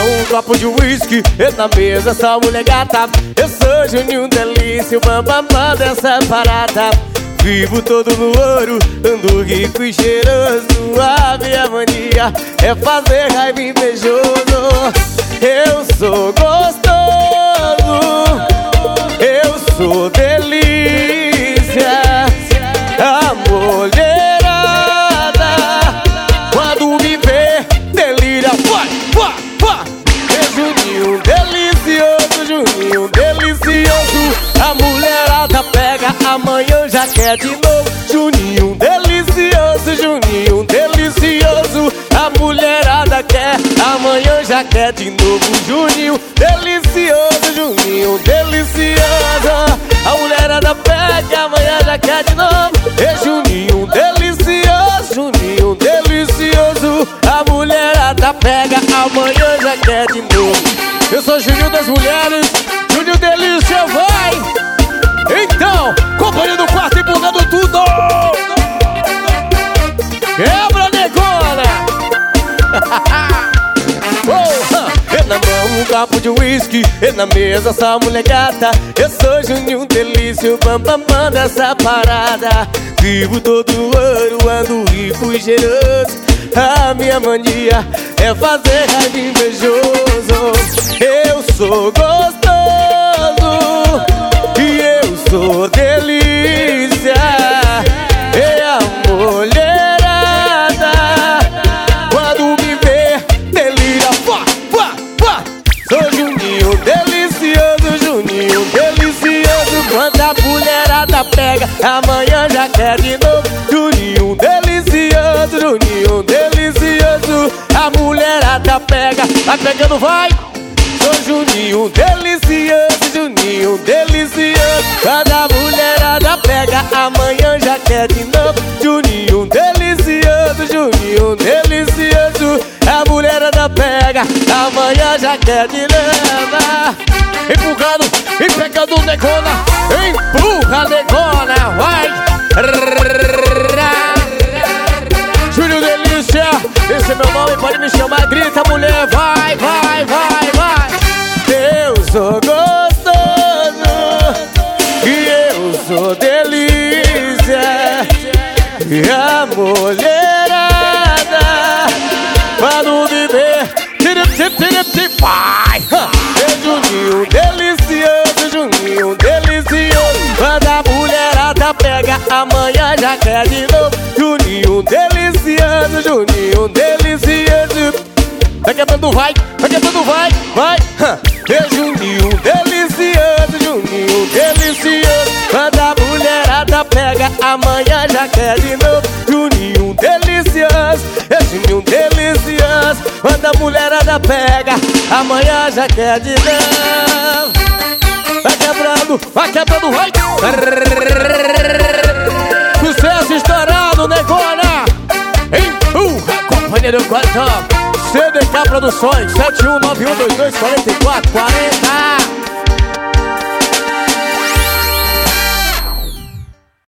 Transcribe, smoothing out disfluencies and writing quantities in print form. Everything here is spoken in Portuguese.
um copo de uísque e na mesa essa mulher gata. Eu sou Juninho Delícia, o bambambam dessa parada. Vivo todo no ouro, ando rico e cheiroso. A minha mania é fazer raiva invejoso. Eu sou gostoso, eu sou delícia. A mulherada quando me vê delira. Vai, vai, vai. É Juninho delicioso, Juninho delicioso. A mulherada pega, amanhã já quer de novo. Juninho delicioso, Juninho delicioso. A mulherada quer, amanhã já quer de novo. Juninho delicioso, Juninho delicioso. A mulherada pega, amanhã já quer de novo. É Juninho delicioso, Juninho delicioso. A mulherada pega, amanhã já quer de novo. Eu sou Juninho das mulheres, Juninho delícia, vai! Então, companhia do quarto empurrando tudo! Quebra, negona! Na mão um copo de uísque e na mesa essa mulher gata. Eu sou Juninho delícia, o bambambam dessa parada. Vivo todo ouro, ando rico e cheiroso. A minha mania é fazer raiva invejoso. Eu sou gostoso e eu sou delícia. E a mulherada quando me vê delira. Sou Juninho delicioso, Juninho delicioso. Quando a mulherada pega, amanhã já quer de novo. Juninho delicioso, Juninho delicioso. A mulherada pega, vai pegando, vai. Sou Juninho delicioso, Juninho delicioso. Quando a mulherada pega, amanhã já quer de novo. Juninho delicioso, Juninho delicioso. A mulherada pega, amanhã já quer de novo. Empurrando e pegando negona. Empurra negona, vai. Juninho delícia, esse é meu nome, pode me chamar. Grita mulher, vai, vai, vai, vai. Eu sou gostoso e eu sou delícia. E a mulherada quando me vê vai. É Juninho delicioso, Juninho delicioso. Quando a mulherada pega, amanhã já quer de novo. Juninho delicioso, Juninho delicioso. Vai quebrando, vai quebrando, vai, vai. É Juninho delicioso, Juninho delicioso. Quando a mulherada pega, amanhã já quer de novo. Juninho delicioso, é Juninho delicioso. Quando a mulherada pega, amanhã já quer de novo. Vai quebrando, vai quebrando, vai. Sucesso estourado, negona. Empurra, companhia do quarto. CDK Produções, 7191224440.